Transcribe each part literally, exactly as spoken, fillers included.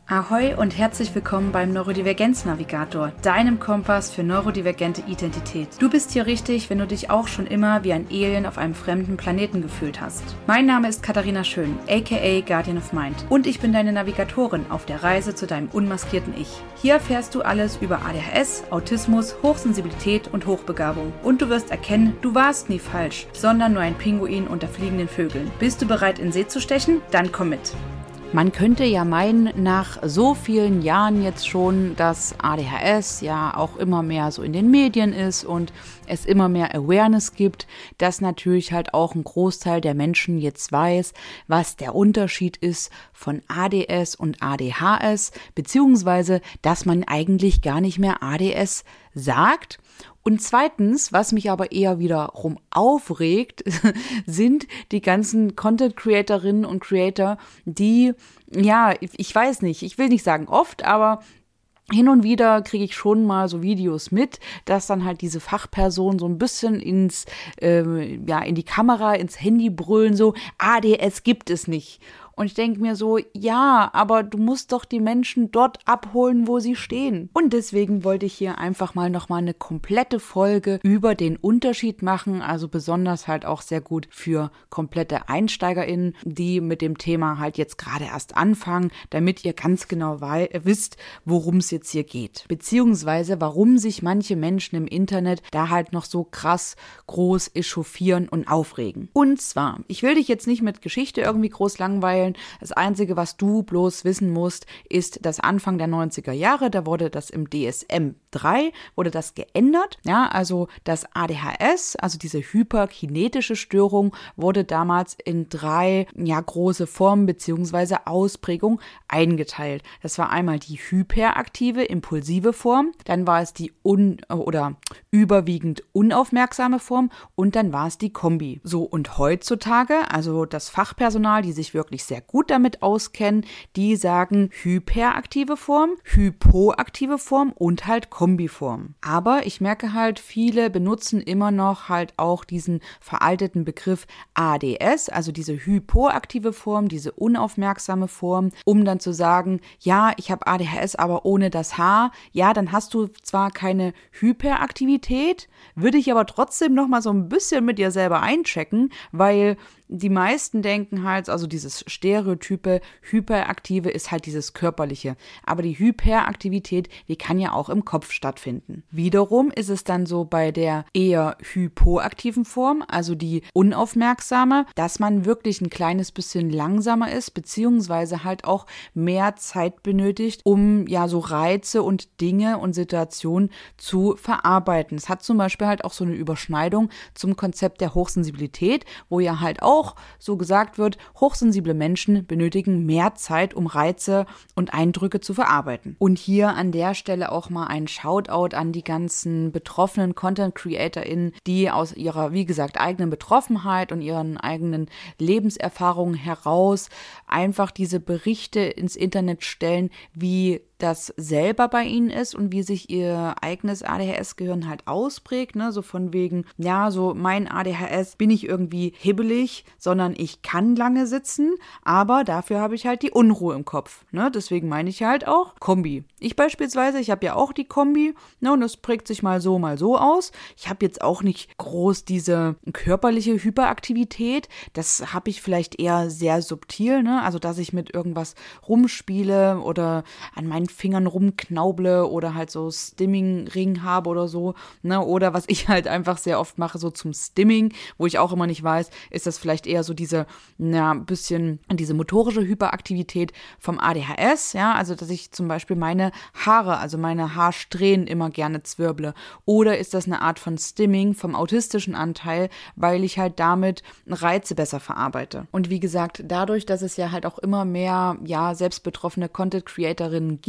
Ahoi und herzlich willkommen beim Neurodivergenz-Navigator, deinem Kompass für neurodivergente Identität. Du bist hier richtig, wenn du dich auch schon immer wie ein Alien auf einem fremden Planeten gefühlt hast. Mein Name ist Katharina Schön, aka Guardian of Mind, und ich bin deine Navigatorin auf der Reise zu deinem unmaskierten Ich. Hier erfährst du alles über A D H S, Autismus, Hochsensibilität und Hochbegabung. Und du wirst erkennen, du warst nie falsch, sondern nur ein Pinguin unter fliegenden Vögeln. Bist du bereit, in See zu stechen? Dann komm mit! Man könnte ja meinen, nach so vielen Jahren jetzt schon, dass A D H S ja auch immer mehr so in den Medien ist und es immer mehr Awareness gibt, dass natürlich halt auch ein Großteil der Menschen jetzt weiß, was der Unterschied ist von A D S und A D H S, beziehungsweise, dass man eigentlich gar nicht mehr A D S sagt. Und zweitens, was mich aber eher wiederum aufregt, sind die ganzen Content-Creatorinnen und Creator, die, ja, ich weiß nicht, ich will nicht sagen oft, aber hin und wieder kriege ich schon mal so Videos mit, dass dann halt diese Fachpersonen so ein bisschen ins, äh, ja, in die Kamera, ins Handy brüllen, so, A D S gibt es nicht. Und ich denke mir so, ja, aber du musst doch die Menschen dort abholen, wo sie stehen. Und deswegen wollte ich hier einfach mal nochmal eine komplette Folge über den Unterschied machen, also besonders halt auch sehr gut für komplette EinsteigerInnen, die mit dem Thema halt jetzt gerade erst anfangen, damit ihr ganz genau wei- wisst, worum es jetzt hier geht. Beziehungsweise, warum sich manche Menschen im Internet da halt noch so krass groß echauffieren und aufregen. Und zwar, ich will dich jetzt nicht mit Geschichte irgendwie groß langweilen. Das Einzige, was du bloß wissen musst, ist, dass Anfang der neunziger Jahre, da wurde das im D S M drei, wurde das geändert. Ja, also das A D H S, also diese hyperkinetische Störung, wurde damals in drei ja, große Formen bzw. Ausprägungen eingeteilt. Das war einmal die hyperaktive, impulsive Form, dann war es die un- oder überwiegend unaufmerksame Form und dann war es die Kombi. So, und heutzutage, also das Fachpersonal, die sich wirklich sehr gut damit auskennen, die sagen hyperaktive Form, hypoaktive Form und halt Kombiform. Aber ich merke halt, viele benutzen immer noch halt auch diesen veralteten Begriff A D S, also diese hypoaktive Form, diese unaufmerksame Form, um dann zu sagen, ja, ich habe A D H S, aber ohne das H. Ja, dann hast du zwar keine Hyperaktivität, würde ich aber trotzdem noch mal so ein bisschen mit dir selber einchecken, weil die meisten denken halt, also dieses Stereotype, Hyperaktive ist halt dieses Körperliche. Aber die Hyperaktivität, die kann ja auch im Kopf stattfinden. Wiederum ist es dann so bei der eher hypoaktiven Form, also die unaufmerksame, dass man wirklich ein kleines bisschen langsamer ist, beziehungsweise halt auch mehr Zeit benötigt, um ja so Reize und Dinge und Situationen zu verarbeiten. Es hat zum Beispiel halt auch so eine Überschneidung zum Konzept der Hochsensibilität, wo ja halt auch Auch so gesagt wird, hochsensible Menschen benötigen mehr Zeit, um Reize und Eindrücke zu verarbeiten. Und hier an der Stelle auch mal ein Shoutout an die ganzen betroffenen Content-CreatorInnen, die aus ihrer, wie gesagt, eigenen Betroffenheit und ihren eigenen Lebenserfahrungen heraus einfach diese Berichte ins Internet stellen, wie das selber bei ihnen ist und wie sich ihr eigenes A D H S-Gehirn halt ausprägt, ne, so von wegen, ja, so mein A D H S bin ich irgendwie hibbelig, sondern ich kann lange sitzen, aber dafür habe ich halt die Unruhe im Kopf, ne, deswegen meine ich halt auch Kombi. Ich beispielsweise, ich habe ja auch die Kombi, ne, und das prägt sich mal so, mal so aus. Ich habe jetzt auch nicht groß diese körperliche Hyperaktivität, das habe ich vielleicht eher sehr subtil, ne, also dass ich mit irgendwas rumspiele oder an meinen Fingern rumknauble oder halt so Stimming-Ring habe oder so, ne, oder was ich halt einfach sehr oft mache, so zum Stimming, wo ich auch immer nicht weiß, ist das vielleicht eher so diese, na, bisschen diese motorische Hyperaktivität vom A D H S, ja, also dass ich zum Beispiel meine Haare, also meine Haarsträhnen immer gerne zwirble, oder ist das eine Art von Stimming vom autistischen Anteil, weil ich halt damit Reize besser verarbeite. Und wie gesagt, dadurch, dass es ja halt auch immer mehr, ja, selbstbetroffene Content-Creatorinnen gibt,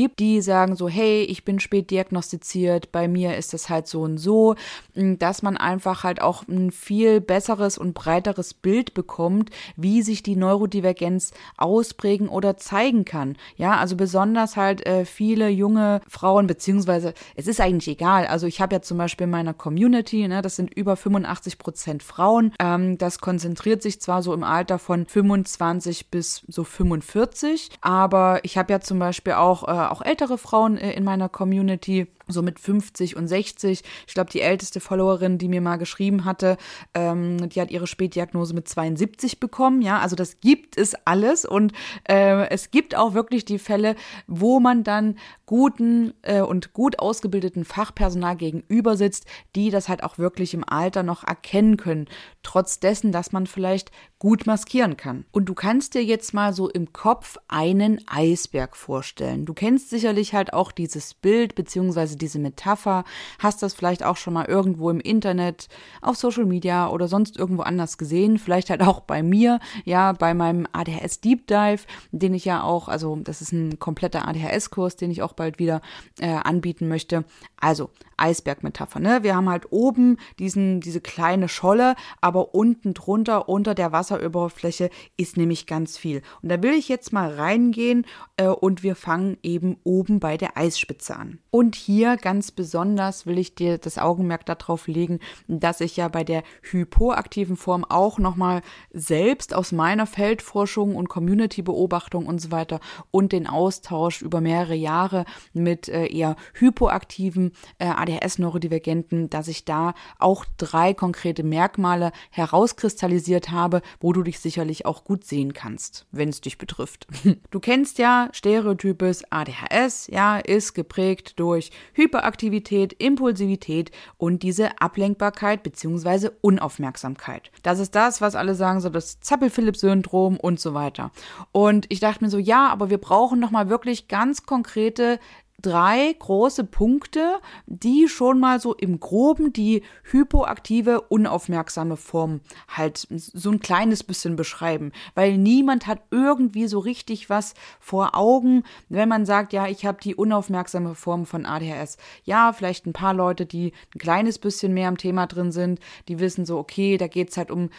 gibt, die sagen so, hey, ich bin spät diagnostiziert, bei mir ist das halt so und so, dass man einfach halt auch ein viel besseres und breiteres Bild bekommt, wie sich die Neurodivergenz ausprägen oder zeigen kann. Ja, also besonders halt äh, viele junge Frauen, beziehungsweise es ist eigentlich egal, also ich habe ja zum Beispiel in meiner Community, ne, das sind über fünfundachtzig Prozent Frauen, ähm, das konzentriert sich zwar so im Alter von fünfundzwanzig bis so fünfundvierzig, aber ich habe ja zum Beispiel auch, äh, auch ältere Frauen äh, in meiner Community, so mit fünfzig und sechzig. Ich glaube, die älteste Followerin, die mir mal geschrieben hatte, ähm, die hat ihre Spätdiagnose mit zweiundsiebzig bekommen. Ja, also das gibt es alles und äh, es gibt auch wirklich die Fälle, wo man dann guten äh, und gut ausgebildeten Fachpersonal gegenüber sitzt, die das halt auch wirklich im Alter noch erkennen können, trotz dessen, dass man vielleicht gut maskieren kann. Und du kannst dir jetzt mal so im Kopf einen Eisberg vorstellen. Du kennst sicherlich halt auch dieses Bild beziehungsweise diese Metapher, hast das vielleicht auch schon mal irgendwo im Internet, auf Social Media oder sonst irgendwo anders gesehen, vielleicht halt auch bei mir, ja, bei meinem A D H S Deep Dive, den ich ja auch, also das ist ein kompletter A D H S-Kurs, den ich auch bald wieder äh, anbieten möchte. Also Eisbergmetapher, ne? Wir haben halt oben diesen, diese kleine Scholle, aber unten drunter, unter der Wasseroberfläche ist nämlich ganz viel. Und da will ich jetzt mal reingehen äh, und wir fangen eben oben bei der Eisspitze an. Und hier ganz besonders will ich dir das Augenmerk darauf legen, dass ich ja bei der hypoaktiven Form auch nochmal selbst aus meiner Feldforschung und Community-Beobachtung und so weiter und den Austausch über mehrere Jahre mit äh, eher hypoaktiven äh, A D H S-Neurodivergenten, dass ich da auch drei konkrete Merkmale herauskristallisiert habe, wo du dich sicherlich auch gut sehen kannst, wenn es dich betrifft. Du kennst ja Stereotypes A D H S, ja, ist geprägt durch Hyperaktivität, Impulsivität und diese Ablenkbarkeit bzw. Unaufmerksamkeit. Das ist das, was alle sagen, so das Zappel-Philipp-Syndrom und so weiter. Und ich dachte mir so, ja, aber wir brauchen noch mal wirklich ganz konkrete drei große Punkte, die schon mal so im Groben die hypoaktive, unaufmerksame Form halt so ein kleines bisschen beschreiben, weil niemand hat irgendwie so richtig was vor Augen, wenn man sagt, ja, ich habe die unaufmerksame Form von A D H S. Ja, vielleicht ein paar Leute, die ein kleines bisschen mehr am Thema drin sind, die wissen so, okay, da geht es halt um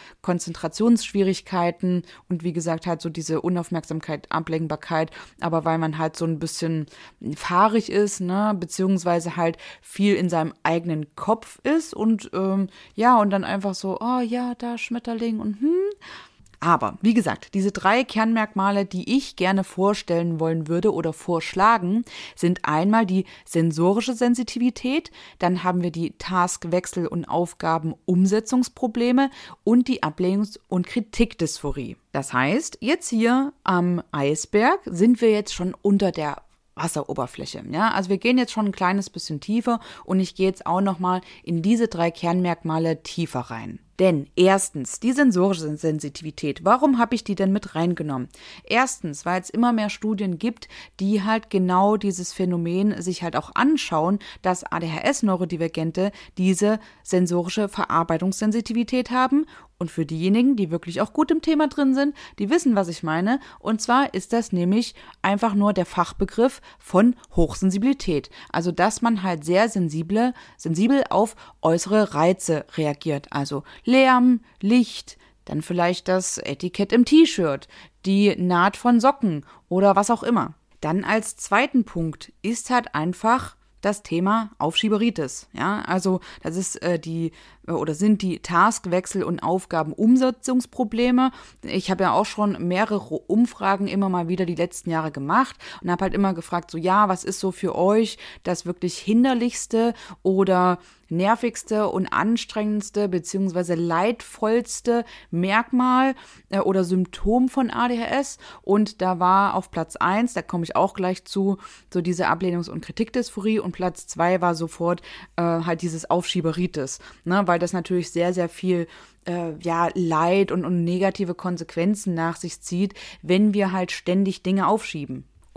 Konzentrationsschwierigkeiten und wie gesagt halt so diese Unaufmerksamkeit, Ablenkbarkeit, aber weil man halt so ein bisschen fahrig ist, ne, beziehungsweise halt viel in seinem eigenen Kopf ist und ähm, ja, und dann einfach so, oh ja, da Schmetterling und hm. Aber, wie gesagt, diese drei Kernmerkmale, die ich gerne vorstellen wollen würde oder vorschlagen, sind einmal die sensorische Sensitivität, dann haben wir die Taskwechsel- und Aufgabenumsetzungsprobleme und die Ablehnungs- und Kritikdysphorie. Das heißt, jetzt hier am Eisberg sind wir jetzt schon unter der Wasseroberfläche. Ja, also wir gehen jetzt schon ein kleines bisschen tiefer und ich gehe jetzt auch nochmal in diese drei Kernmerkmale tiefer rein. Denn erstens, die sensorische Sensitivität. Warum habe ich die denn mit reingenommen? Erstens, weil es immer mehr Studien gibt, die halt genau dieses Phänomen sich halt auch anschauen, dass A D H S-Neurodivergente diese sensorische Verarbeitungssensitivität haben. Und für diejenigen, die wirklich auch gut im Thema drin sind, die wissen, was ich meine. Und zwar ist das nämlich einfach nur der Fachbegriff von Hochsensibilität. Also, dass man halt sehr sensible, sensibel auf äußere Reize reagiert. Also Lärm, Licht, dann vielleicht das Etikett im T-Shirt, die Naht von Socken oder was auch immer. Dann als zweiten Punkt ist halt einfach das Thema Aufschieberitis. Ja, also das ist äh, die oder sind die Taskwechsel- und Aufgabenumsetzungsprobleme. Ich habe ja auch schon mehrere Umfragen immer mal wieder die letzten Jahre gemacht und habe halt immer gefragt, so ja, was ist so für euch das wirklich hinderlichste oder nervigste und anstrengendste beziehungsweise leidvollste Merkmal äh, oder Symptom von A D H S? Und da war auf Platz eins, da komme ich auch gleich zu, so diese Ablehnungs- und Kritikdysphorie und Platz zwei war sofort äh, halt dieses Aufschieberitis, ne, weil das natürlich sehr, sehr viel äh, ja, Leid und, und negative Konsequenzen nach sich zieht, wenn wir halt ständig Dinge aufschieben.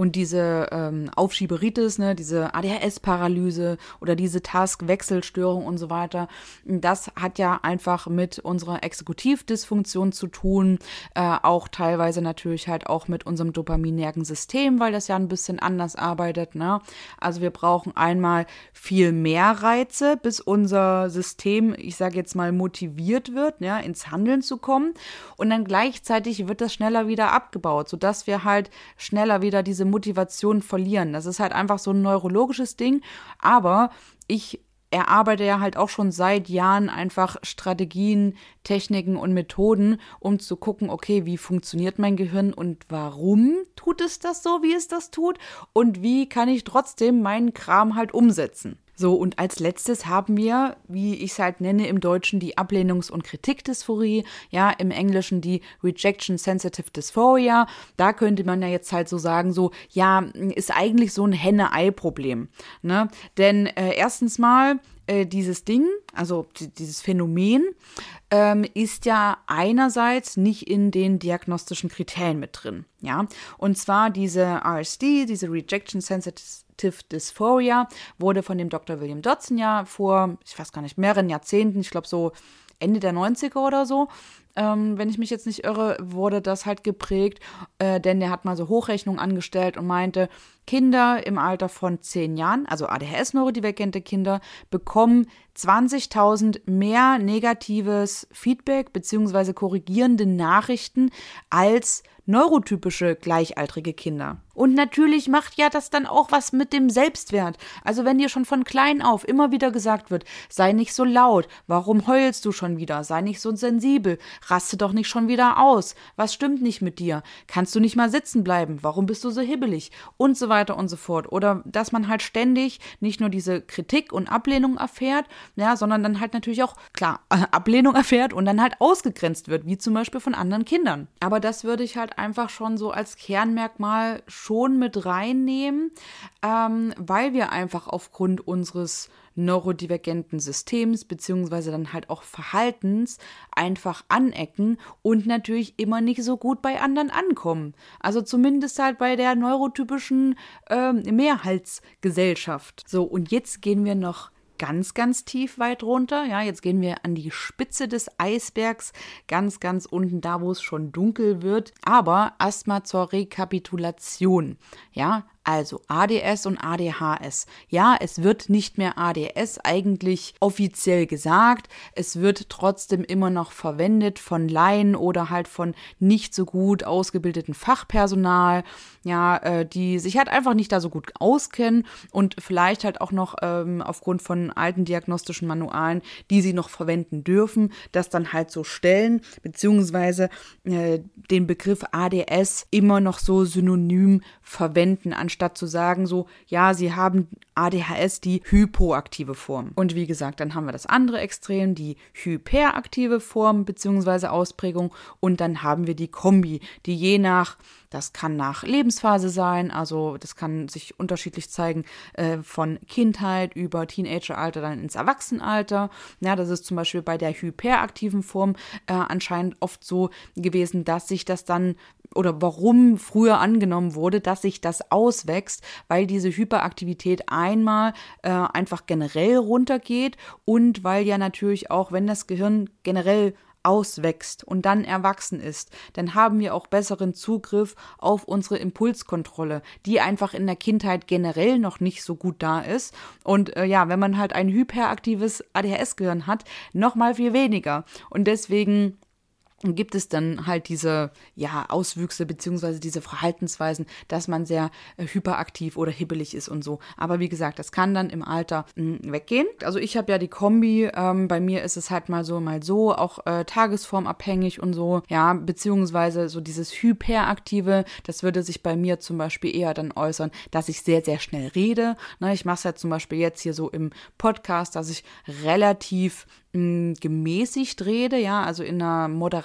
Und diese ähm, Aufschieberitis, ne, diese A D H S-Paralyse oder diese Task-Wechselstörung und so weiter, das hat ja einfach mit unserer Exekutivdysfunktion zu tun, äh, auch teilweise natürlich halt auch mit unserem dopaminergen-System, weil das ja ein bisschen anders arbeitet, ne? Also wir brauchen einmal viel mehr Reize, bis unser System, ich sage jetzt mal, motiviert wird, ja, ins Handeln zu kommen, und dann gleichzeitig wird das schneller wieder abgebaut, sodass wir halt schneller wieder diese Motivation verlieren. Das ist halt einfach so ein neurologisches Ding, aber ich erarbeite ja halt auch schon seit Jahren einfach Strategien, Techniken und Methoden, um zu gucken, okay, wie funktioniert mein Gehirn und warum tut es das so, wie es das tut, und wie kann ich trotzdem meinen Kram halt umsetzen. So, und als letztes haben wir, wie ich es halt nenne im Deutschen, die Ablehnungs- und Kritikdysphorie, ja, im Englischen die Rejection Sensitive Dysphoria. Da könnte man ja jetzt halt so sagen, so, ja, ist eigentlich so ein Henne-Ei-Problem, ne? Denn äh, erstens mal, äh, dieses Ding, also d- dieses Phänomen, ähm, ist ja einerseits nicht in den diagnostischen Kriterien mit drin, ja. Und zwar diese R S D, diese Rejection Sensitive Dysphoria, wurde von dem Doktor William Dodson ja vor, ich weiß gar nicht, mehreren Jahrzehnten, ich glaube so Ende der neunziger oder so, ähm, wenn ich mich jetzt nicht irre, wurde das halt geprägt, äh, denn der hat mal so Hochrechnungen angestellt und meinte, Kinder im Alter von zehn Jahren, also A D H S-neurodivergente Kinder, bekommen zwanzigtausend mehr negatives Feedback bzw. korrigierende Nachrichten als neurotypische gleichaltrige Kinder. Und natürlich macht ja das dann auch was mit dem Selbstwert. Also wenn dir schon von klein auf immer wieder gesagt wird, sei nicht so laut, warum heulst du schon wieder, sei nicht so sensibel, raste doch nicht schon wieder aus, was stimmt nicht mit dir, kannst du nicht mal sitzen bleiben, warum bist du so hibbelig und so weiter und so fort. Oder dass man halt ständig nicht nur diese Kritik und Ablehnung erfährt, ja, sondern dann halt natürlich auch, klar, Ablehnung erfährt und dann halt ausgegrenzt wird, wie zum Beispiel von anderen Kindern. Aber das würde ich halt einfach schon so als Kernmerkmal schon mit reinnehmen, ähm, weil wir einfach aufgrund unseres neurodivergenten Systems beziehungsweise dann halt auch Verhaltens einfach anecken und natürlich immer nicht so gut bei anderen ankommen. Also zumindest halt bei der neurotypischen ähm, Mehrheitsgesellschaft. So, und jetzt gehen wir noch ganz, ganz tief weit runter. Ja, jetzt gehen wir an die Spitze des Eisbergs, ganz, ganz unten, da wo es schon dunkel wird. Aber erstmal zur Rekapitulation. Ja, also A D S und A D H S. Ja, es wird nicht mehr A D S eigentlich offiziell gesagt. Es wird trotzdem immer noch verwendet von Laien oder halt von nicht so gut ausgebildeten Fachpersonal, ja, äh, die sich halt einfach nicht da so gut auskennen und vielleicht halt auch noch ähm, aufgrund von alten diagnostischen Manualen, die sie noch verwenden dürfen, das dann halt so stellen, beziehungsweise äh, den Begriff A D S immer noch so synonym verwenden, anstatt zu sagen so, ja, sie haben A D H S, die hypoaktive Form. Und wie gesagt, dann haben wir das andere Extrem, die hyperaktive Form bzw. Ausprägung, und dann haben wir die Kombi, die je nach, das kann nach Lebensphase sein, also das kann sich unterschiedlich zeigen, äh, von Kindheit über Teenageralter dann ins Erwachsenenalter. Ja, das ist zum Beispiel bei der hyperaktiven Form äh, anscheinend oft so gewesen, dass sich das dann oder warum früher angenommen wurde, dass sich das auswächst, weil diese Hyperaktivität einmal äh, einfach generell runtergeht und weil ja natürlich auch, wenn das Gehirn generell auswächst und dann erwachsen ist, dann haben wir auch besseren Zugriff auf unsere Impulskontrolle, die einfach in der Kindheit generell noch nicht so gut da ist. Und äh, ja, wenn man halt ein hyperaktives A D H S-Gehirn hat, noch mal viel weniger. Und deswegen gibt es dann halt diese ja, Auswüchse beziehungsweise diese Verhaltensweisen, dass man sehr äh, hyperaktiv oder hibbelig ist und so. Aber wie gesagt, das kann dann im Alter mh, weggehen. Also ich habe ja die Kombi, ähm, bei mir ist es halt mal so, mal so, auch äh, tagesformabhängig und so. Ja, beziehungsweise so dieses Hyperaktive, das würde sich bei mir zum Beispiel eher dann äußern, dass ich sehr, sehr schnell rede. Ne, ich mache es ja zum Beispiel jetzt hier so im Podcast, dass ich relativ gemäßigt rede, ja, also in einer moderaten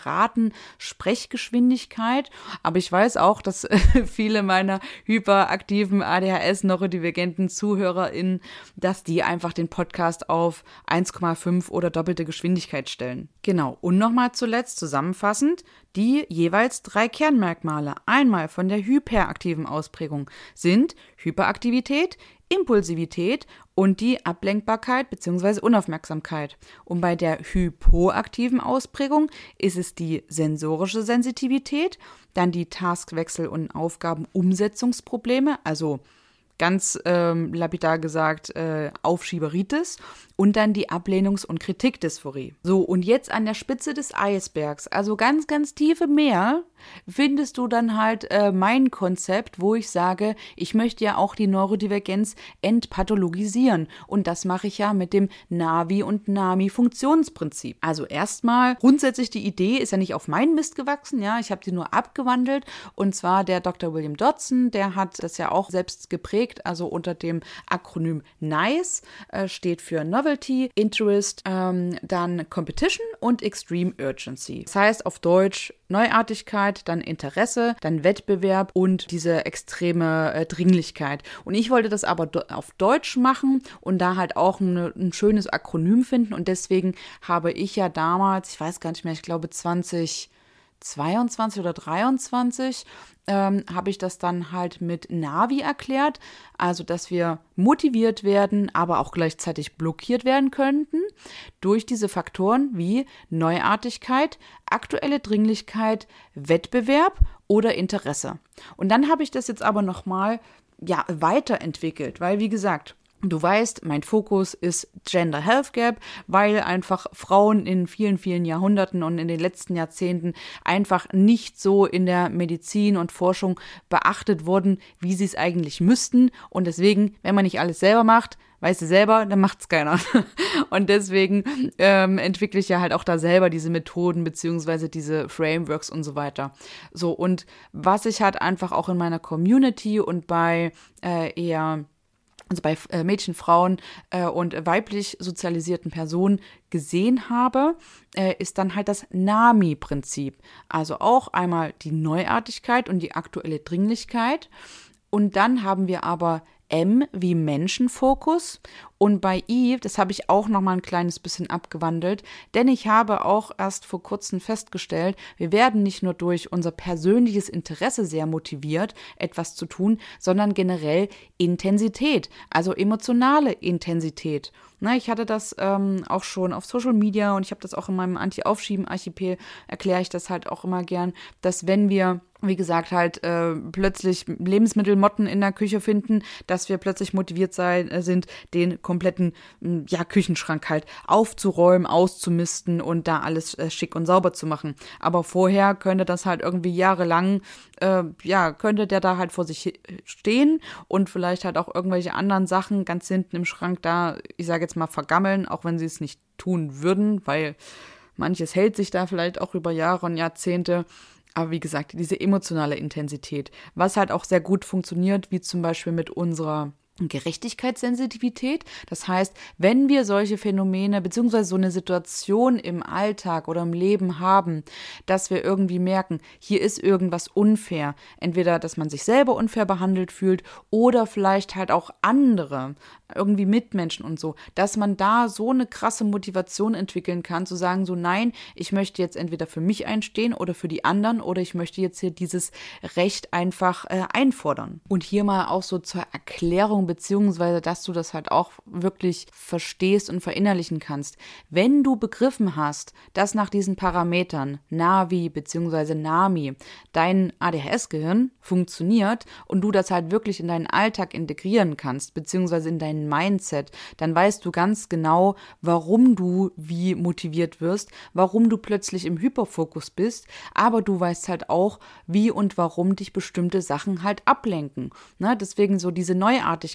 geraden Sprechgeschwindigkeit. Aber ich weiß auch, dass viele meiner hyperaktiven A D H S-neurodivergenten ZuhörerInnen, dass die einfach den Podcast auf eins Komma fünf oder doppelte Geschwindigkeit stellen. Genau. Und nochmal zuletzt zusammenfassend die jeweils drei Kernmerkmale einmal von der hyperaktiven Ausprägung sind Hyperaktivität, Impulsivität und die Ablenkbarkeit bzw. Unaufmerksamkeit. Und bei der hypoaktiven Ausprägung ist es die sensorische Sensitivität, dann die Taskwechsel- und Aufgabenumsetzungsprobleme, also ganz ähm, lapidar gesagt äh, Aufschieberitis und dann die Ablehnungs- und Kritikdysphorie. So, und jetzt an der Spitze des Eisbergs, also ganz, ganz tief im Meer, findest du dann halt äh, mein Konzept, wo ich sage, ich möchte ja auch die Neurodivergenz entpathologisieren. Und das mache ich ja mit dem Navi- und Nami-Funktionsprinzip. Also erstmal, grundsätzlich die Idee ist ja nicht auf meinen Mist gewachsen, ja, ich habe die nur abgewandelt. Und zwar der Doktor William Dodson, der hat das ja auch selbst geprägt, also unter dem Akronym NICE, äh, steht für Novelty, Interest, ähm, dann Competition und Extreme Urgency. Das heißt auf Deutsch Neuartigkeit, dann Interesse, dann Wettbewerb und diese extreme äh, Dringlichkeit. Und ich wollte das aber do- auf Deutsch machen und da halt auch eine, ein schönes Akronym finden. Und deswegen habe ich ja damals, ich weiß gar nicht mehr, ich glaube zwanzig zweiundzwanzig oder dreiundzwanzig, ähm, habe ich das dann halt mit Navi erklärt, also dass wir motiviert werden, aber auch gleichzeitig blockiert werden könnten durch diese Faktoren wie Neuartigkeit, aktuelle Dringlichkeit, Wettbewerb oder Interesse. Und dann habe ich das jetzt aber nochmal ja, weiterentwickelt, weil wie gesagt, du weißt, mein Fokus ist Gender Health Gap, weil einfach Frauen in vielen, vielen Jahrhunderten und in den letzten Jahrzehnten einfach nicht so in der Medizin und Forschung beachtet wurden, wie sie es eigentlich müssten. Und deswegen, wenn man nicht alles selber macht, weißt du selber, dann macht's keiner. Und deswegen ähm, entwickle ich ja halt auch da selber diese Methoden beziehungsweise diese Frameworks und so weiter. So, und was ich halt einfach auch in meiner Community und bei äh, eher also bei äh, Mädchen, Frauen äh, und weiblich sozialisierten Personen gesehen habe, äh, ist dann halt das Nami-Prinzip. Also auch einmal die Neuartigkeit und die aktuelle Dringlichkeit. Und dann haben wir aber M wie Menschenfokus. Und bei I, das habe ich auch noch mal ein kleines bisschen abgewandelt, denn ich habe auch erst vor kurzem festgestellt, wir werden nicht nur durch unser persönliches Interesse sehr motiviert, etwas zu tun, sondern generell Intensität, also emotionale Intensität. Na, ich hatte das ähm, auch schon auf Social Media und ich habe das auch in meinem Anti-Aufschieben-Archipel, erkläre ich das halt auch immer gern, dass wenn wir wie gesagt, halt äh, plötzlich Lebensmittelmotten in der Küche finden, dass wir plötzlich motiviert sein, äh, sind, den kompletten ja, Küchenschrank halt aufzuräumen, auszumisten und da alles äh, schick und sauber zu machen. Aber vorher könnte das halt irgendwie jahrelang, äh, ja, könnte der da halt vor sich stehen und vielleicht halt auch irgendwelche anderen Sachen ganz hinten im Schrank da, ich sage jetzt mal, vergammeln, auch wenn sie es nicht tun würden, weil manches hält sich da vielleicht auch über Jahre und Jahrzehnte. Aber wie gesagt, diese emotionale Intensität, was halt auch sehr gut funktioniert, wie zum Beispiel mit unserer Gerechtigkeitssensitivität. Das heißt, wenn wir solche Phänomene beziehungsweise so eine Situation im Alltag oder im Leben haben, dass wir irgendwie merken, hier ist irgendwas unfair. Entweder, dass man sich selber unfair behandelt fühlt oder vielleicht halt auch andere, irgendwie Mitmenschen und so, dass man da so eine krasse Motivation entwickeln kann, zu sagen so, nein, ich möchte jetzt entweder für mich einstehen oder für die anderen oder ich möchte jetzt hier dieses Recht einfach äh, einfordern. Und hier mal auch so zur Erklärung beziehungsweise, dass du das halt auch wirklich verstehst und verinnerlichen kannst. Wenn du begriffen hast, dass nach diesen Parametern Navi beziehungsweise Nami dein A D H S-Gehirn funktioniert und du das halt wirklich in deinen Alltag integrieren kannst, beziehungsweise in dein Mindset, dann weißt du ganz genau, warum du wie motiviert wirst, warum du plötzlich im Hyperfokus bist, aber du weißt halt auch, wie und warum dich bestimmte Sachen halt ablenken. Ne? Deswegen so diese Neuartigkeit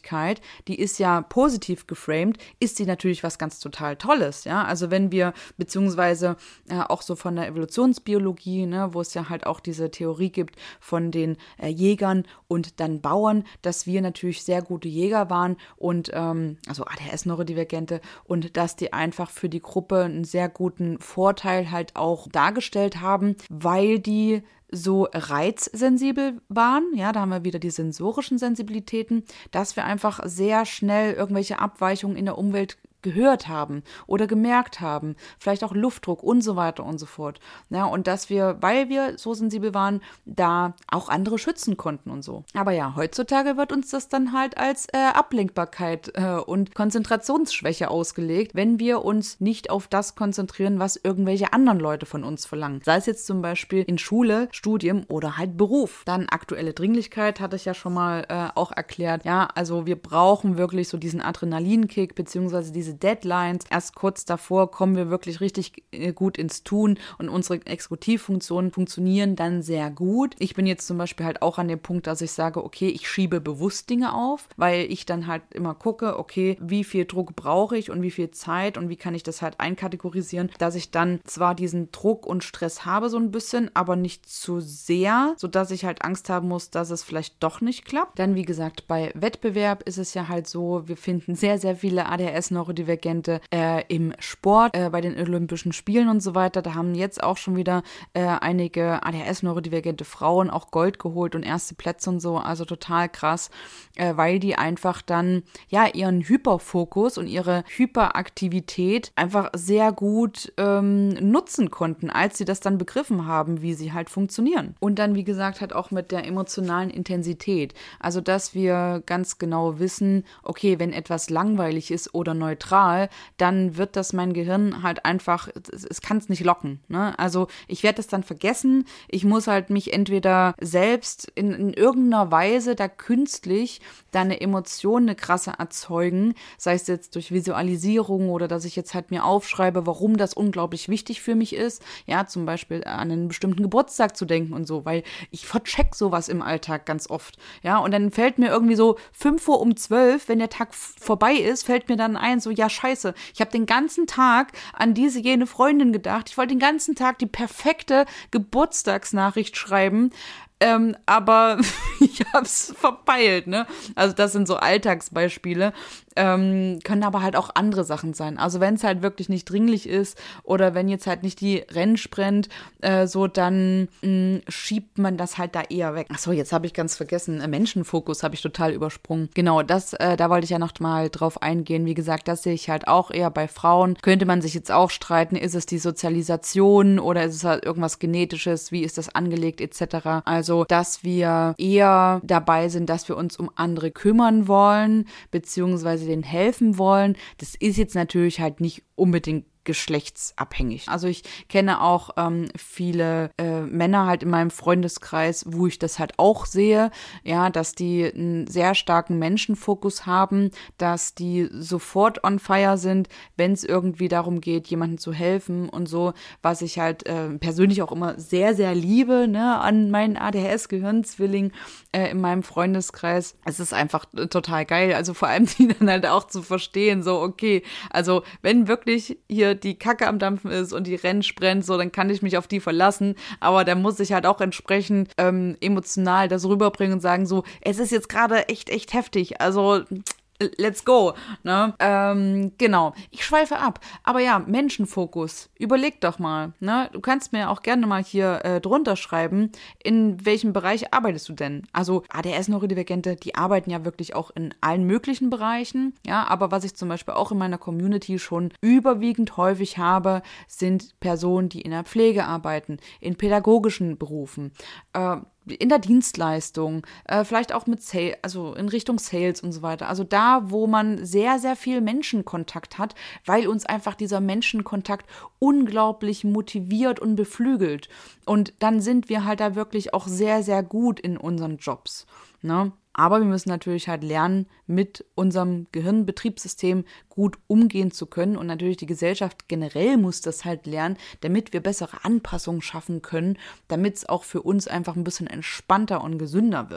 Dringlichkeit, die ist ja positiv geframed, ist sie natürlich was ganz total Tolles, ja, also wenn wir, beziehungsweise äh, auch so von der Evolutionsbiologie, ne, wo es ja halt auch diese Theorie gibt von den äh, Jägern und dann Bauern, dass wir natürlich sehr gute Jäger waren und, ähm, also A D H S-Neurodivergente, und dass die einfach für die Gruppe einen sehr guten Vorteil halt auch dargestellt haben, weil die so reizsensibel waren, ja, da haben wir wieder die sensorischen Sensibilitäten, dass wir einfach sehr schnell irgendwelche Abweichungen in der Umwelt gehört haben oder gemerkt haben, vielleicht auch Luftdruck und so weiter und so fort. Ja, und dass wir, weil wir so sensibel waren, da auch andere schützen konnten und so. Aber ja, heutzutage wird uns das dann halt als äh, Ablenkbarkeit äh, und Konzentrationsschwäche ausgelegt, wenn wir uns nicht auf das konzentrieren, was irgendwelche anderen Leute von uns verlangen. Sei es jetzt zum Beispiel in Schule, Studium oder halt Beruf. Dann aktuelle Dringlichkeit hatte ich ja schon mal äh, auch erklärt. Ja, also wir brauchen wirklich so diesen Adrenalinkick beziehungsweise diese Deadlines. Erst kurz davor kommen wir wirklich richtig gut ins Tun und unsere Exekutivfunktionen funktionieren dann sehr gut. Ich bin jetzt zum Beispiel halt auch an dem Punkt, dass ich sage, okay, ich schiebe bewusst Dinge auf, weil ich dann halt immer gucke, okay, wie viel Druck brauche ich und wie viel Zeit und wie kann ich das halt einkategorisieren, dass ich dann zwar diesen Druck und Stress habe so ein bisschen, aber nicht zu sehr, sodass ich halt Angst haben muss, dass es vielleicht doch nicht klappt. Dann, wie gesagt, bei Wettbewerb ist es ja halt so, wir finden sehr, sehr viele A D H S-Neurodivergente äh, im Sport, äh, bei den Olympischen Spielen und so weiter. Da haben jetzt auch schon wieder äh, einige A D H S-neurodivergente Frauen auch Gold geholt und erste Plätze und so. Also total krass, äh, weil die einfach dann ja ihren Hyperfokus und ihre Hyperaktivität einfach sehr gut ähm, nutzen konnten, als sie das dann begriffen haben, wie sie halt funktionieren. Und dann, wie gesagt, halt auch mit der emotionalen Intensität. Also, dass wir ganz genau wissen, okay, wenn etwas langweilig ist oder neutral, dann wird das mein Gehirn halt einfach, es, es kann es nicht locken. Ne? Also ich werde das dann vergessen. Ich muss halt mich entweder selbst in, in irgendeiner Weise da künstlich da eine Emotion, eine krasse erzeugen, sei es jetzt durch Visualisierung oder dass ich jetzt halt mir aufschreibe, warum das unglaublich wichtig für mich ist. Ja, zum Beispiel an einen bestimmten Geburtstag zu denken und so, weil ich vercheck sowas im Alltag ganz oft. Ja, und dann fällt mir irgendwie so fünf Uhr um zwölf, wenn der Tag f- vorbei ist, fällt mir dann ein, so ja scheiße, ich habe den ganzen Tag an diese jene Freundin gedacht, ich wollte den ganzen Tag die perfekte Geburtstagsnachricht schreiben, ähm, aber ich hab's verpeilt, ne? Also das sind so Alltagsbeispiele, ähm, können aber halt auch andere Sachen sein. Also wenn es halt wirklich nicht dringlich ist oder wenn jetzt halt nicht die Rennsprint, äh, so dann mh, schiebt man das halt da eher weg. Achso, jetzt habe ich ganz vergessen, äh, Menschenfokus habe ich total übersprungen. Genau, das, äh, da wollte ich ja noch mal drauf eingehen. Wie gesagt, das sehe ich halt auch eher bei Frauen. Könnte man sich jetzt auch streiten, ist es die Sozialisation oder ist es halt irgendwas Genetisches, wie ist das angelegt et cetera. Also Also, dass wir eher dabei sind, dass wir uns um andere kümmern wollen, beziehungsweise denen helfen wollen. Das ist jetzt natürlich halt nicht unbedingt geschlechtsabhängig. Also ich kenne auch ähm, viele äh, Männer halt in meinem Freundeskreis, wo ich das halt auch sehe, ja, dass die einen sehr starken Menschenfokus haben, dass die sofort on fire sind, wenn es irgendwie darum geht, jemandem zu helfen und so, was ich halt äh, persönlich auch immer sehr, sehr liebe, ne, an meinen A D H S-Gehirnzwilling äh, in meinem Freundeskreis. Es ist einfach äh, total geil, also vor allem die dann halt auch zu verstehen, so okay, also wenn wirklich hier die Kacke am Dampfen ist und die Rennsch brennt, so, dann kann ich mich auf die verlassen, aber da muss ich halt auch entsprechend ähm, emotional das rüberbringen und sagen so, es ist jetzt gerade echt, echt heftig, also let's go, ne? Ähm, genau. Ich schweife ab. Aber ja, Menschenfokus. Überleg doch mal, ne? Du kannst mir auch gerne mal hier äh, drunter schreiben, in welchem Bereich arbeitest du denn? Also A D H S-Neurodivergente, die arbeiten ja wirklich auch in allen möglichen Bereichen, ja, aber was ich zum Beispiel auch in meiner Community schon überwiegend häufig habe, sind Personen, die in der Pflege arbeiten, in pädagogischen Berufen, äh, in der Dienstleistung, äh, vielleicht auch mit Sales, also in Richtung Sales und so weiter. Also da, wo man sehr, sehr viel Menschenkontakt hat, weil uns einfach dieser Menschenkontakt unglaublich motiviert und beflügelt. Und dann sind wir halt da wirklich auch sehr, sehr gut in unseren Jobs, ne? Aber wir müssen natürlich halt lernen, mit unserem Gehirnbetriebssystem gut umgehen zu können. Und natürlich die Gesellschaft generell muss das halt lernen, damit wir bessere Anpassungen schaffen können, damit es auch für uns einfach ein bisschen entspannter und gesünder wird.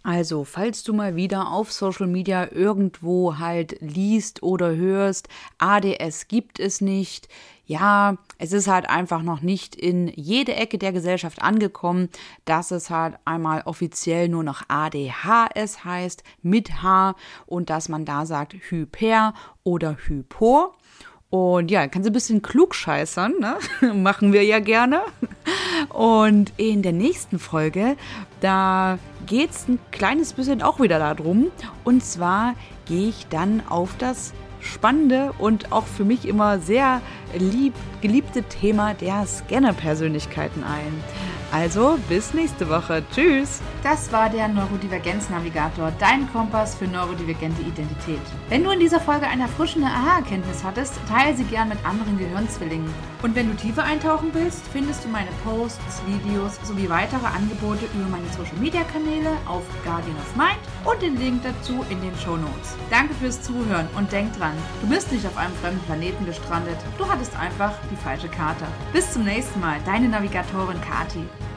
Also, falls du mal wieder auf Social Media irgendwo halt liest oder hörst, A D S gibt es nicht. Ja, es ist halt einfach noch nicht in jede Ecke der Gesellschaft angekommen, dass es halt einmal offiziell nur noch A D H S heißt, mit H, und dass man da sagt Hyper oder Hypo. Und ja, kannst du ein bisschen klugscheißern, ne? Machen wir ja gerne. Und in der nächsten Folge, da geht es ein kleines bisschen auch wieder darum. Und zwar gehe ich dann auf das spannende und auch für mich immer sehr lieb, geliebte Thema der Scanner-Persönlichkeiten ein. Also bis nächste Woche. Tschüss! Das war der Neurodivergenz-Navigator, dein Kompass für neurodivergente Identität. Wenn du in dieser Folge eine erfrischende Aha-Erkenntnis hattest, teile sie gern mit anderen Gehirnzwillingen. Und wenn du tiefer eintauchen willst, findest du meine Posts, Videos sowie weitere Angebote über meine Social-Media-Kanäle auf Guardian of Mind und den Link dazu in den Shownotes. Danke fürs Zuhören und denk dran, du bist nicht auf einem fremden Planeten gestrandet, du hattest einfach die falsche Karte. Bis zum nächsten Mal, deine Navigatorin Kati.